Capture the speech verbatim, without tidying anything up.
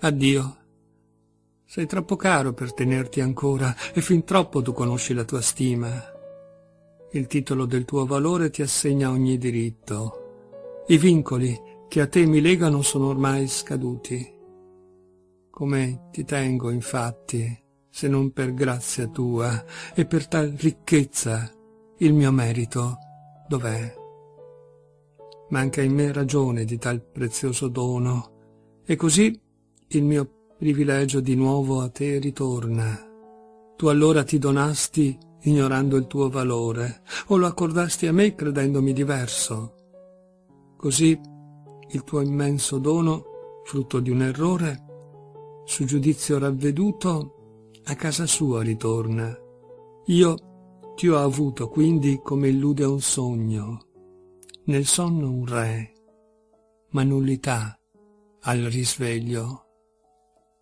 Addio. Sei troppo caro per tenerti ancora e fin troppo tu conosci la tua stima. Il titolo del tuo valore ti assegna ogni diritto. I vincoli che a te mi legano sono ormai scaduti. Come ti tengo, infatti, se non per grazia tua e per tal ricchezza, il mio merito dov'è? Manca in me ragione di tal prezioso dono, e così il mio privilegio di nuovo a te ritorna. Tu allora ti donasti ignorando il tuo valore, o lo accordasti a me credendomi diverso. Così il tuo immenso dono, frutto di un errore, su giudizio ravveduto, a casa sua ritorna. Io ti ho avuto quindi come illude un sogno, nel sonno un re, ma nullità al risveglio.